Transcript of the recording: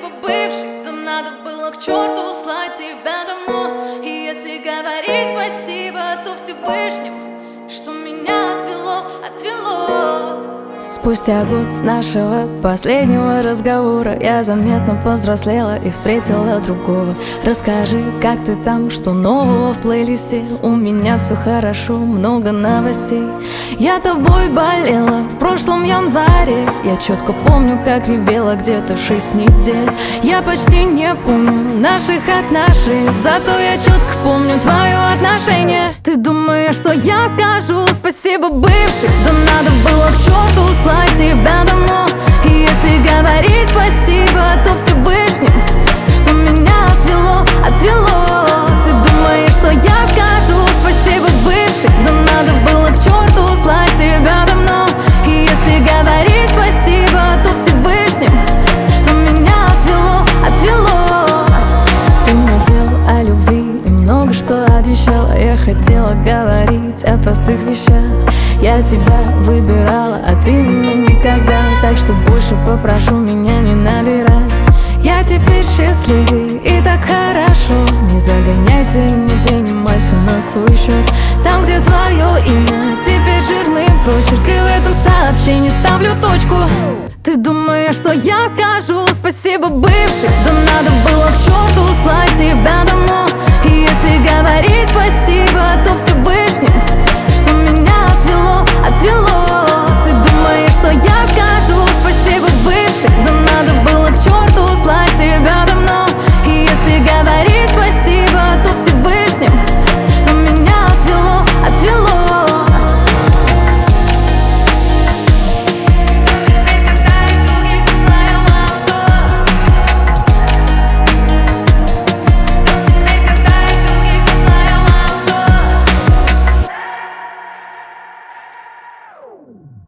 Спасибо, бывший, да надо было к черту услать тебя давно. И если говорить спасибо, то Всевышнему, что меня отвело. Спустя год с нашего последнего разговора я заметно повзрослела и встретила другого. Расскажи, как ты там, что нового в плейлисте? У меня все хорошо, много новостей. Я тобой болела в прошлом январе. Я четко помню, как ревела где-то 6 недель. Я почти не помню наших отношений, зато я четко помню твое отношение. Ты думаешь, что я скажу спасибо, бывший? Да надо было к черту услать тебя давно. И если говорить спасибо, то Всевышнему, что меня отвело. Ты думаешь, что я скажу спасибо, бывший? Да надо было к черту услать тебя давно. И если говорить спасибо, то Всевышнему, что меня отвело. Ты мне пел о любви и много что обещала. Я хотела говорить о простых вещах. Я тебя выбирала, а ты меня никогда. Так что больше попрошу меня не набирать. Я теперь счастливый и так хорошо. Не загоняйся и не принимай все на свой счет. Там, где твое имя, теперь жирный прочерк, и в этом сообщении ставлю точку. Ты думаешь, что я скажу спасибо, бывший? Да надо было к черту услать тебя домой.